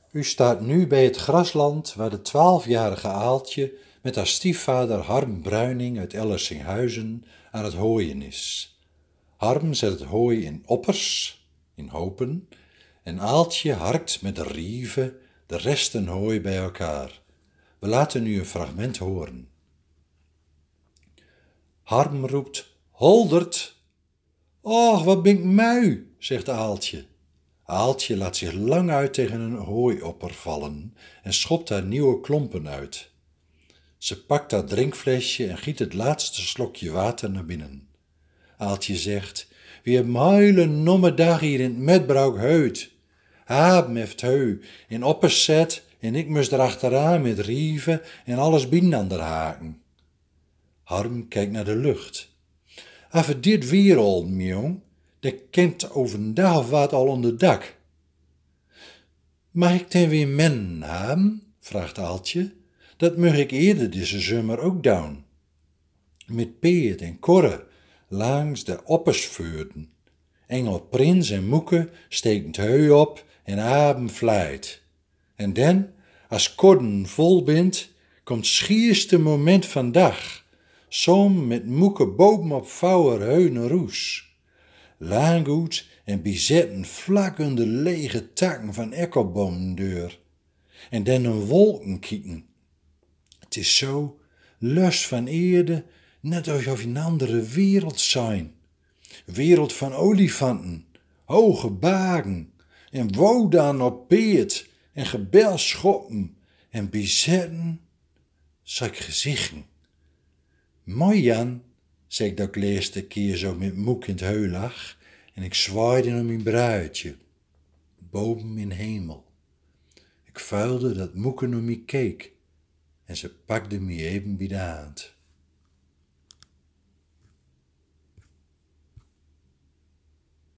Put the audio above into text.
U staat nu bij het grasland waar de 12-jarige Aaltje met haar stiefvader Harm Bruining uit Ellersinghuizen aan het hooien is. Harm zet het hooi in oppers, in hopen, en Aaltje harkt met de rieven de resten hooi bij elkaar. We laten nu een fragment horen. Harm roept, Holdert! Och, wat ben ik lui, zegt Aaltje. Aaltje laat zich lang uit tegen een hooiopper vallen en schopt haar nieuwe klompen uit. Ze pakt haar drinkflesje en giet het laatste slokje water naar binnen. Aaltje zegt, wie heb hele nomme dag hier in het metbruik heut. Haben heeft heu in oppers zet en ik moest erachteraan met rieven en alles binnen aan de haken. Harm kijkt naar de lucht. Als het dit weer al, jong, dan kent overdag of wat al onder dak. Mag ik dan weer men hebben? Vraagt Aaltje. Dat mag ik eerder deze zomer ook doen. Met peert en korre langs de oppers voerden. Engel Prins en Moeke steken het heu op en Aben vlijt. En dan, als kodden vol bent, komt schierste moment van dag. Som met Moeke bovenop vouwer heunen roes. Laangoed en bizetten vlak onder lege takken van ekkelboomendeur. En dan een wolken kieken. Het is zo, lust van eerde, net alsof je een andere wereld zijn. Wereld van olifanten, hoge bagen, en wodan op peert, en gebel schoppen, en bizetten, zag gezichten. Mooi Jan, zei ik dat ik de eerste keer zo met Moek in het heu lag, en ik zwaaide om mijn bruidje, boven in hemel. Ik vuilde dat Moeke naar me keek, en ze pakte me even bij de hand.